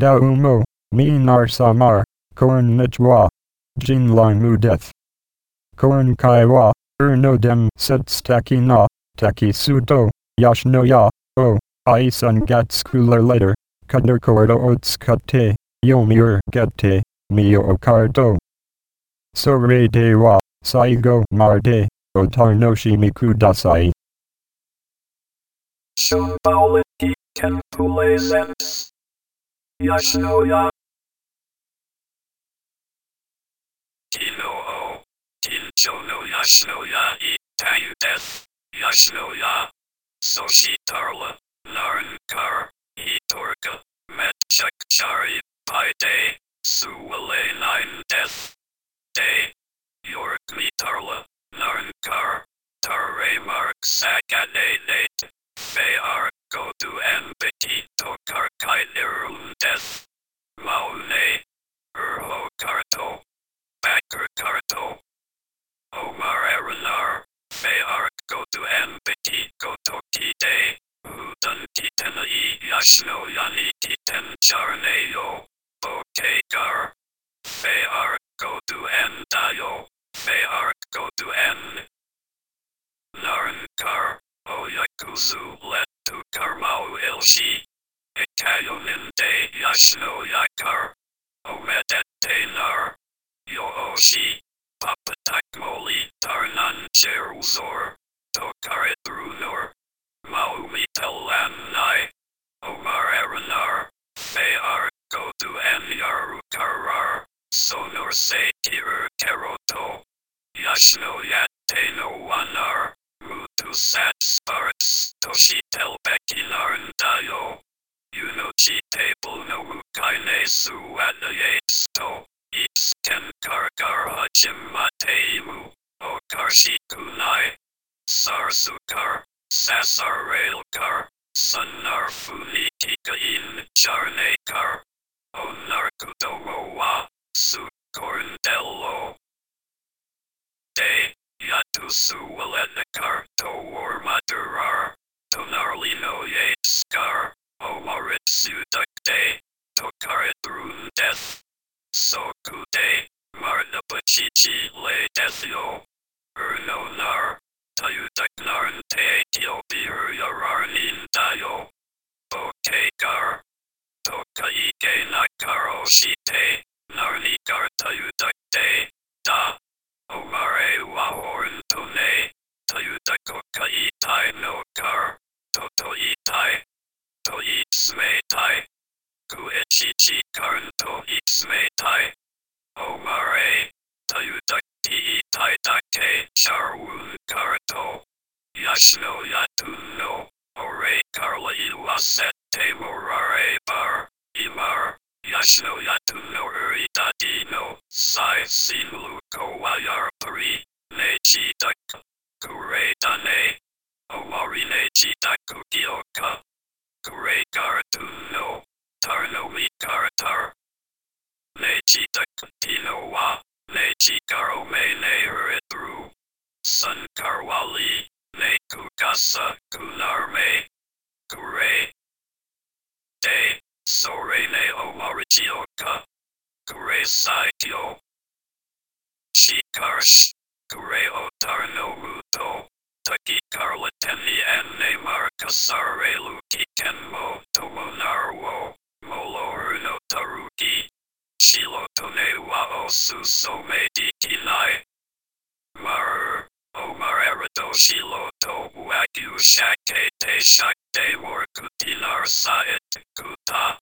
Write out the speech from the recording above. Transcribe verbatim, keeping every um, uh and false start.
Daumo, Minar Samar, Korn Nichwa, Jinlang Mudeth. Korn Kaiwa, Erno Dem Setstakina, Taki Suto, Yashnoya, O, Aisan Gatskular later, Kadar Kordo Otskate, Yomir Gete, Mio Okardo. Sore Dewa, Saigo Marde, Otarnoshi Mikudasai. Shunbauliki Kenpulesens. Yashnoya. Kino O. Kinchono Yashnoya Itayu Death. Yashnoya. Soshitarla. Narnkar. Itorka. Metchakchari. Pide. Suwale Nine Death. Day. York Mitarla. Narnkar. Tare Mark Sakade Nate. Bayar go to Ambiki Tokar Kailirun Death. Maune. Urho Karto. Backer Karto. Omar Aranar. Bayar go to Ambiki go Toki Day. Udan Kitena E Yashno Yani Kiten Charneo. Bokegar. Bayar go to Endayo. Bayar go to En. Narnkar. Oyakuzu let to Karmau Ilshi. Ekayonin de Yashno Yakar. Omedete Nar. Yooshi. Papatakmoli Tarnan Jeruzor. Tokaridrunor. Maumi Telanai. Omar Aranar. Bayar go to Enyaru Karar. Sonor Se Kirur Keroto. Yashno Yate no Wanar. Mutu Sat Sparks. Toshi Telbekinar Dayo. Yunochi Table no Mukaine Su Adayates To. Eats Ken Kargar Hajim Mateimu. Okarshi Kunai. Sarsukar. Sasar Railkar. Sunar Funi Kikain Charnekar. Onarkudomowa. Sukorndello. Day. Yatusu Waledakar. Towar Madurar. Tonarlino Yateskar. Omaritsu Day. Tokaridrun Death. Soku Day. Marna Pachichi Le Deathio. Ernonar. Tayudaknarn Teikyo Biruyararnin Dayo. Bokegar. Tokaike Nakaro Shite. Narnikar Tayudak Day. Da. Omare Wahorn Tone. Tayudakoka Itai no Kar. Toto Itai. To Itsmetai. Kuechichi Karnto Itsmetai. Omare. Tayudaki Itai Dake Charwun Karto. Yashno Yatuno. Ore Karla Iwasete Morare Bar. Imar. Yashno Yatuno Uridadino. Sai Sinlu Kowayar Pari. Nechi Dak. Kure Dane. Omari Nechi Daku Gyoka. Kure Gartuno. Tarnomi Kartar. Nechi Dak Tinowa. Nechi Karo Mene Uridru. Sun Karwali. Ne Kugasa Kunarme. Kure. De. Sorene Omarigioka. Kure Saikyo. Shikarsh. Kure Otarno Muto. Taki Karlateni and Neymar Kasarelu Kikenmo Tomonarwo. Molo Urno Taruki. Shilotone wa Osu Some Dikinai. Mar. Omar Erado Shiloto Wagyu Shake Te Shakte War Kutilar Saet Kuta.